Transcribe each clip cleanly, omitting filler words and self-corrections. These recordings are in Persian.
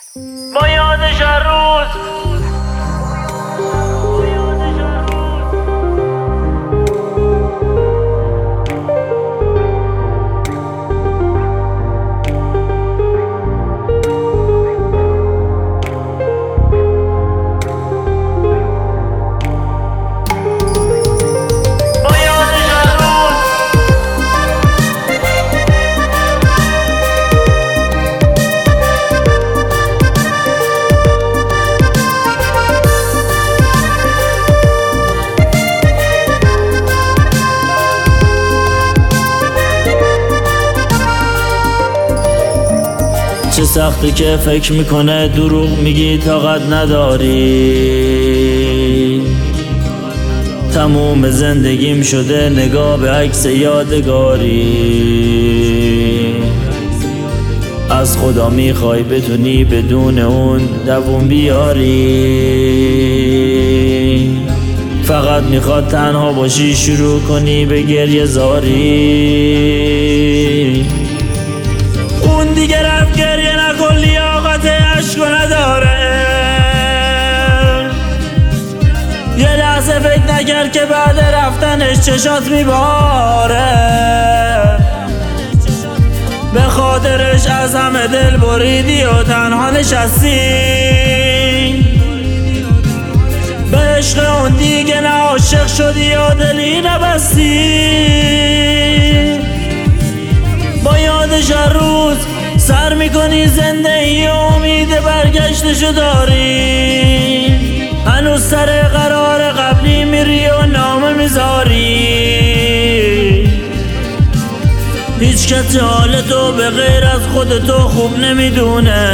با یادش هر روز چه سختی که فکر میکنه دروغ میگی طاقت نداری. تموم زندگیم شده نگاه به عکس یادگاری. از خدا میخوای بتونی بدون اون دووم بیاری. فقط میخواد تنها باشی شروع کنی به گریه زاری. اون دیگه رفت گریه نکن لیاقت عشقو نداره. یه لحظه فکر نکرد که بعد رفتنش چشات میباره. به خاطرش از همه دل بریدی و تنها نشستی. به عشق اون دیگه نه عاشق شدی و دلی نبستی. با یادش هر روز سر میکنی زندگی و امید برگشتشو داری. هنوز سر قرار قبلی میری و نامه میذاری. هیچ کس حال تو به غیر از خودتو خوب نمیدونه.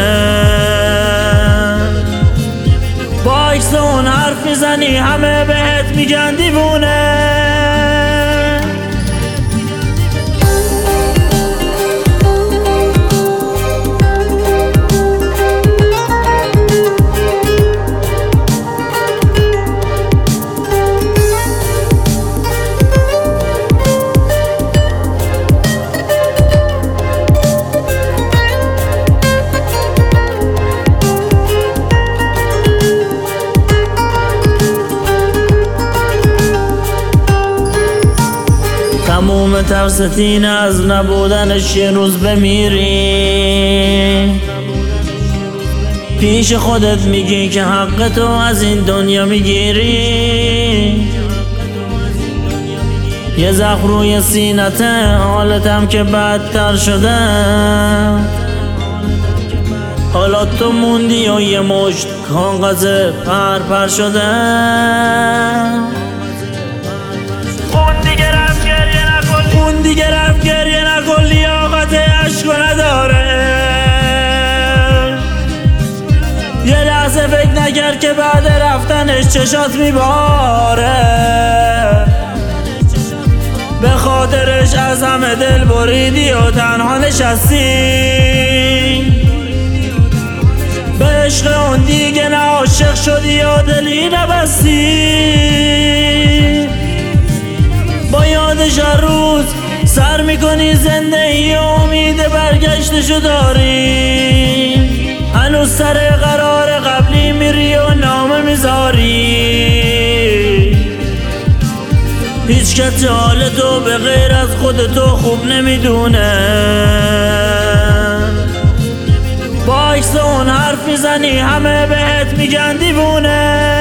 با عکس اون حرف میزنی همه بهت میگن دیوونه. تموم ترست اینه از نبودنش یه روز بمیری. پیش خودت میگی که حق تو از این دنیا میگیری. یه زخم روی سینته حالتم که بدتر شده. حالا تو موندی و یه مشت کاغذ پر شده. اون دیگه رفت گریه نکن لیاقت عشقو نداره. یه لحظه فکر نکرد که بعد رفتنش چشات میباره. به خاطرش از همه دل بریدی و تنها نشستی. به عشق اون دیگه نه عاشق شدی و دلی نبستی. با یادش هر روز سر میکنی زندگی و امید برگشتشو داری. هنوز سر قرار قبلی میری و نامه میذاری. هیچ کس حال تو به غیر از خودتو خوب نمیدونه. با عکس اون حرف میزنی همه بهت میگن دیوونه.